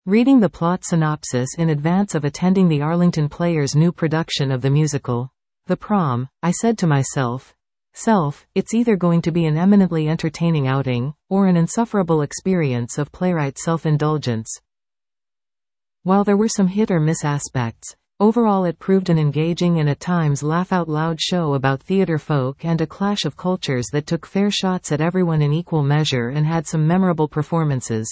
Reading the plot synopsis in advance of attending the Arlington Players' new production of the musical, The Prom, I said to myself, it's either going to be an eminently entertaining outing, or an insufferable experience of playwright self-indulgence. While there were some hit-or-miss aspects, overall it proved an engaging and at times laugh-out-loud show about theater folk and a clash of cultures that took fair shots at everyone in equal measure and had some memorable performances.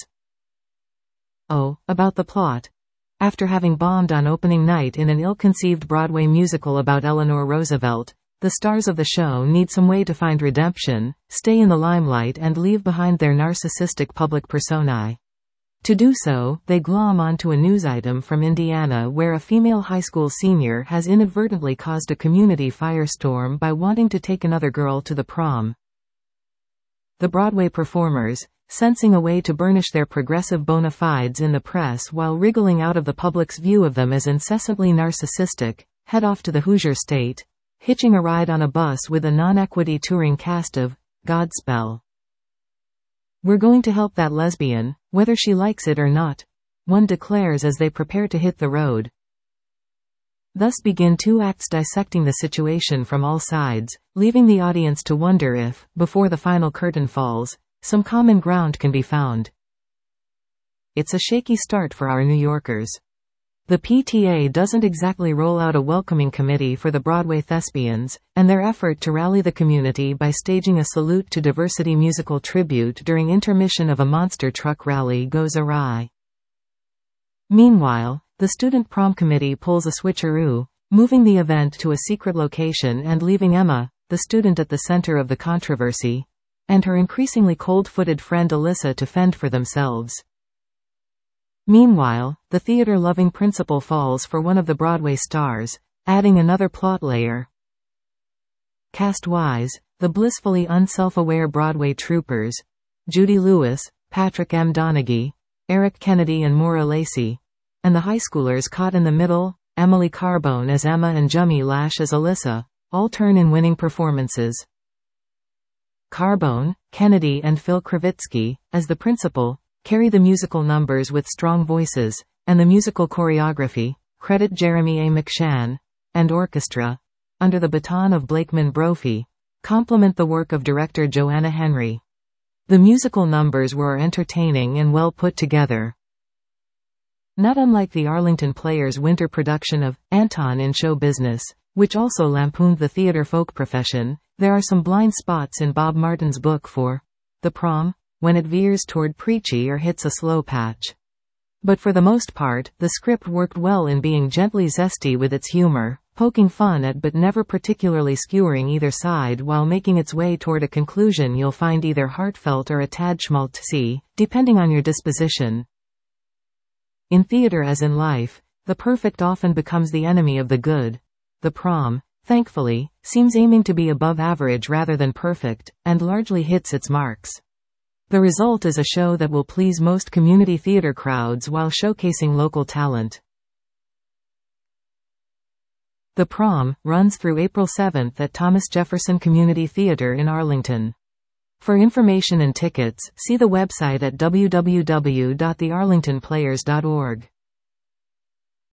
Oh, about the plot. After having bombed on opening night in an ill-conceived Broadway musical about Eleanor Roosevelt, the stars of the show need some way to find redemption, stay in the limelight and leave behind their narcissistic public personae. To do so, they glom onto a news item from Indiana where a female high school senior has inadvertently caused a community firestorm by wanting to take another girl to the prom. The Broadway performers, sensing a way to burnish their progressive bona fides in the press while wriggling out of the public's view of them as incessantly narcissistic, head off to the Hoosier State, hitching a ride on a bus with a non-equity touring cast of Godspell. "We're going to help that lesbian, whether she likes it or not," one declares as they prepare to hit the road. Thus begin two acts dissecting the situation from all sides, leaving the audience to wonder if, before the final curtain falls, some common ground can be found. It's a shaky start for our New Yorkers. The PTA doesn't exactly roll out a welcoming committee for the Broadway thespians, and their effort to rally the community by staging a salute to diversity musical tribute during intermission of a monster truck rally goes awry. Meanwhile, the student prom committee pulls a switcheroo, moving the event to a secret location and leaving Emma, the student at the center of the controversy, and her increasingly cold-footed friend Alyssa to fend for themselves. Meanwhile, the theater-loving principal falls for one of the Broadway stars, adding another plot layer. Cast-wise, the blissfully unself-aware Broadway troopers, Judy Lewis, Patrick M. Donaghy, Eric Kennedy and Maura Lacey, and the high schoolers caught in the middle, Emily Carbone as Emma and Jummy Lash as Alyssa, all turn in winning performances. Carbone, Kennedy and Phil Kravitsky, as the principal, carry the musical numbers with strong voices, and the musical choreography, credit Jeremy A. McShann, and orchestra, under the baton of Blakeman Brophy, complement the work of director Joanna Henry. The musical numbers were entertaining and well put together. Not unlike the Arlington Players' winter production of Anton in Show Business, which also lampooned the theater folk profession, there are some blind spots in Bob Martin's book for The Prom, when it veers toward preachy or hits a slow patch. But for the most part, the script worked well in being gently zesty with its humor, poking fun at but never particularly skewering either side while making its way toward a conclusion you'll find either heartfelt or a tad schmaltzy, depending on your disposition. In theater as in life, the perfect often becomes the enemy of the good. The Prom, thankfully, seems aiming to be above average rather than perfect, and largely hits its marks. The result is a show that will please most community theater crowds while showcasing local talent. The Prom runs through April 7 at Thomas Jefferson Community Theater in Arlington. For information and tickets, see the website at www.thearlingtonplayers.org.